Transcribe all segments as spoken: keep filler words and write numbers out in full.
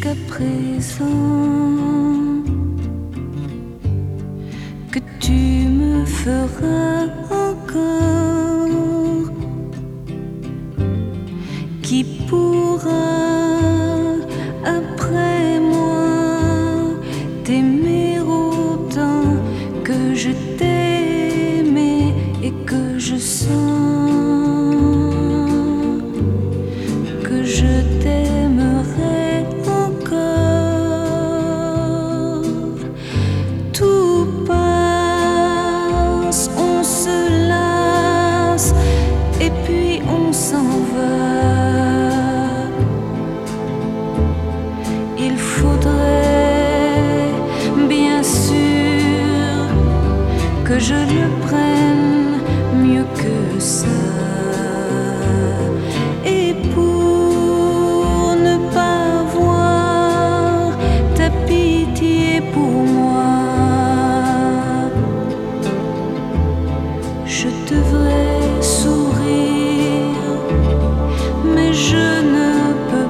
jusqu'à présent, que tu me feras encore, qui pourra après moi t'aimer autant que je t'ai aimé et que je sens que je t'aimerai encore. Tout passe, on se lasse et puis on s'en va. Il faudrait bien sûr que je le prenne mieux que ça. Et pour ne pas voir ta pitié pour moi, je devrais sourire, mais je ne peux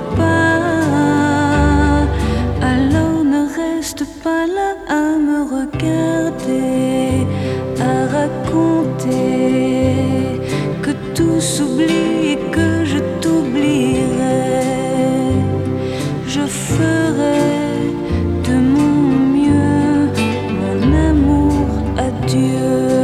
pas. Alors ne reste pas là à me regarder, à raconter que tout s'oublie et que je t'oublierai. Je ferai de mon mieux, mon amour, adieu.